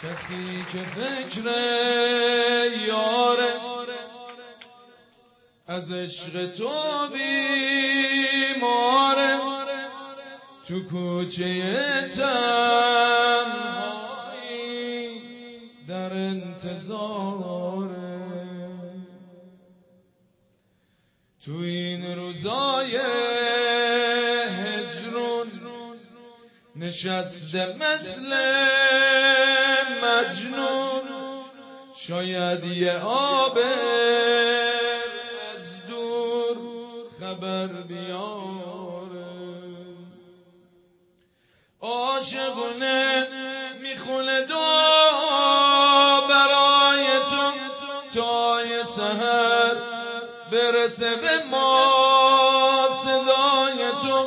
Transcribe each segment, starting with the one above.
کسی که فکر یاره از عشق تو بیماره، تو کوچه تنهایی در انتظاره، تو این روزای هجرون نشسته مثل مجنون، شاید یه عابر از دور خبر بیاره. عاشقونه میخونه دعا برای تو تا یه سحر برسه به ما صدای تو،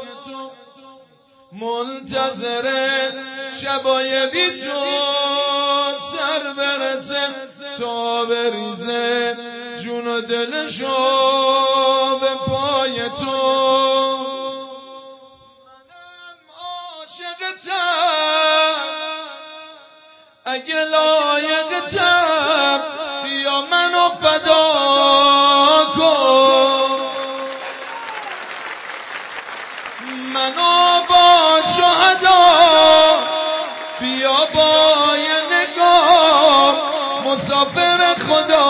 منتظر شبای بی تو سر برسه تا بریزه جون و دلشو به پای تو. منم عاشقتم اگه لایقتم، بیا منو فدا کن، منو با شهدا بیا با یه نگاه مسافر خدا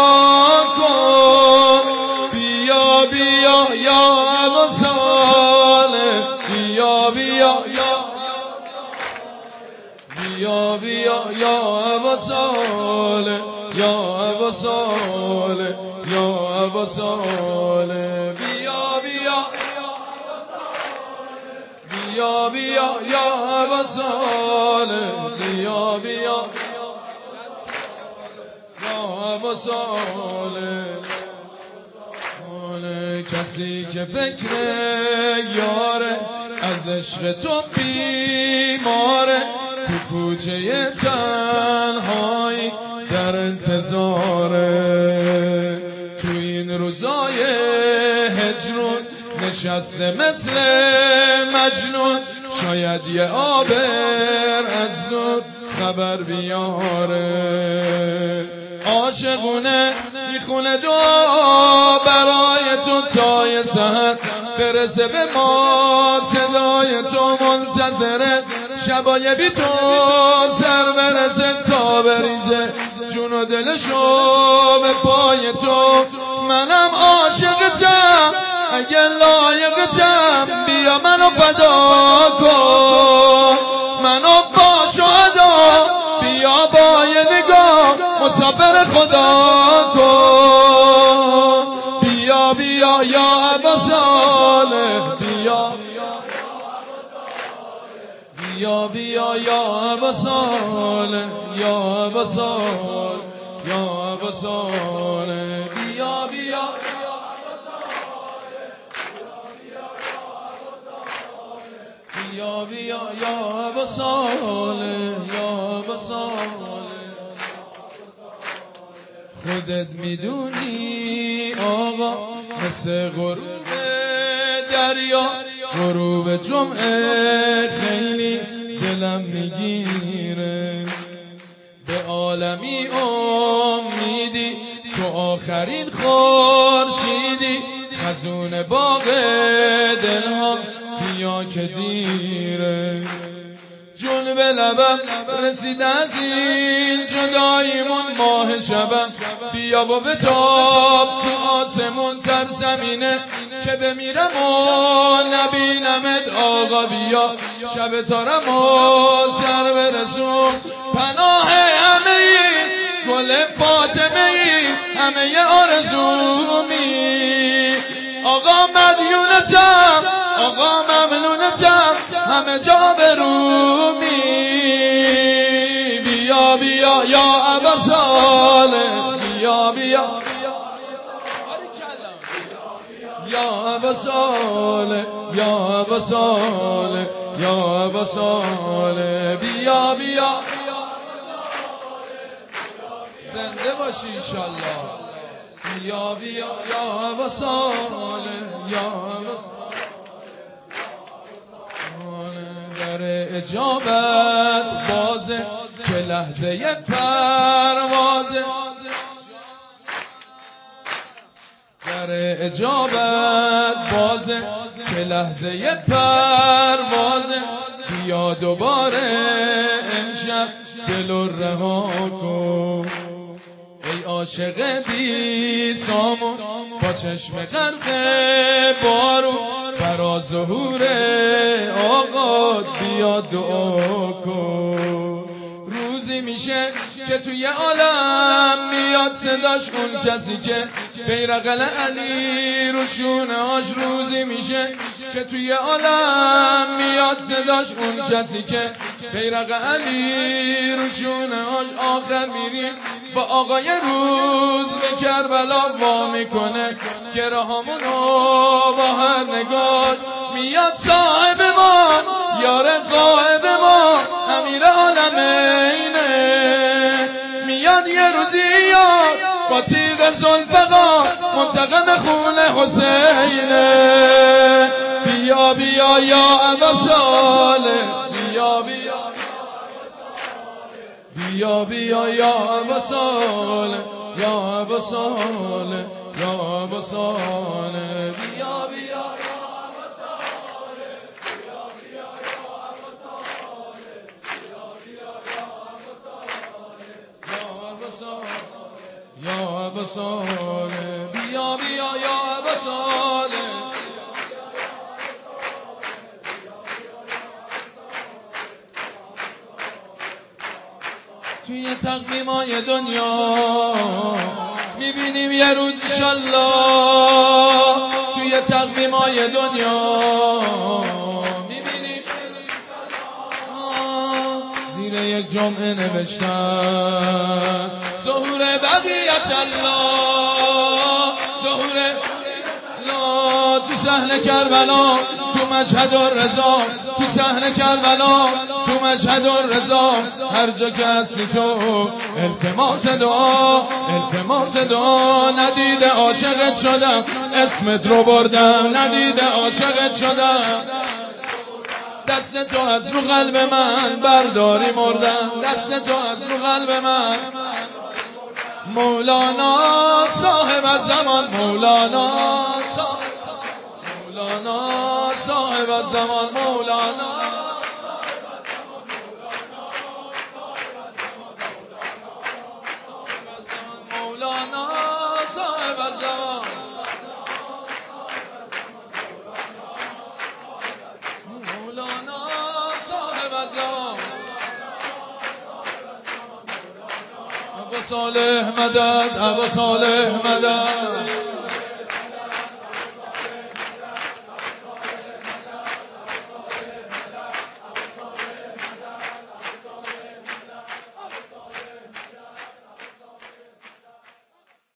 کن. بیا بیا یا ابا صالح، بیا بیا بیا بیا یا ابا صالح، یا ابا صالح، یا ابا صالح، بیا بیا بیا بیا یا ابا صالح، بیا بیا یا ابا صالح. کسی که فکر یاره از عشق تو بیماره، تو کوچه تنهایی در انتظاره، تو این روزای هجرون نشسته مثل مجنون، شاید یه عابر از دور خبر بیاره. عاشقونه میخونه دعا برای تو تا یه سحر برسه به ما صدای تو، منتظره شبای بی تو سر برسه تا بریزه جون و دلشو به پای تو. منم عاشقتم اگه لایقتم، بیا منو فدا کن، منو با شهدا بیا با یه نگاه مسافر خدا کن. بیا بیا یا ابا صالح، بیا بیا بیا یا ابا صالح، یا ابا صالح، یا ابا صالح، بیا بیا بیا بیا یا ابا صالح، یا ابا صالح. خودت میدونی آقا مثل غروب دریا، غروب جمعه خیلی دلم میگیره، به عالمی امیدی تو آخرین خورشیدی، خزون باغ دلها بیا که دیره. جون به لبم رسید از این جداییمون ماه شبم، بیا و بتاب تو آسمون سر زمینه که بمیرم و نبینمت آقا. بیا شب تارم و سر برسون، پناه همه ای گل فاطمه ای همه آرزومی. آقا مدیونتم آقا ممنونتم همه جا برومی. بیا بیا یا ابا صالح، بیا بیا یا ابا صالح، یا ابا صالح، یا ابا صالح، بیا بیا. زنده باشی انشالله. بیا بیا یا ابا صالح، یا ابا صالح. در اجابت بازه که لحظه پروازه در اجابت بازه که لحظه پروازه بیا دوباره امشب دلو رها کن ای عاشق بی سامون با چشم غرق بارون برا ظهور آقا بیا دعا کن روزی میشه که توی عالم میاد صداش اون کسی که بیرق علی رو شونه‌هاش روزی میشه که توی عالم میاد صداش اون کسی که بیرق علی رو شونه‌هاش آخر میریم با آقای روز به کربلا وا میکنه گرهامونو با هر نگاش میاد صاحب ما یار قائب ما امیر عالمینه میاد یه روزی یاد با تیغ ذوالفقار منتقم خون حسینه بیا بیا یا ابا صالح بیا بیا بیا بیا یا ابا صالح یا ابا صالح یا ابا صالح بیا بیا یا ابا صالح بیا بیا یا ابا صالح توی تقویمای دنیا میبینیم یه روز انشالله توی تقویمای دنیا میبینیم زیر یک جمعه نوشتن ظهور بقیت الله ظهور لا تو صحن کربلا تو مشهد الرضا تو صحن کربلا تو مشهد الرضا هر جا که هستی تو التماس دعا التماس دعا ندیده عاشقت شدم اسمت رو بردم ندیده عاشقت شدم دست تو از رو قلب من برداری مردم دست تو از رو قلب من مولانا صاحب الزمان مولانا صاحب الزمان مولانا مولانا صاحب الزمان مولانا صاحب الزمان ابا صالح مدد ابا صالح مدد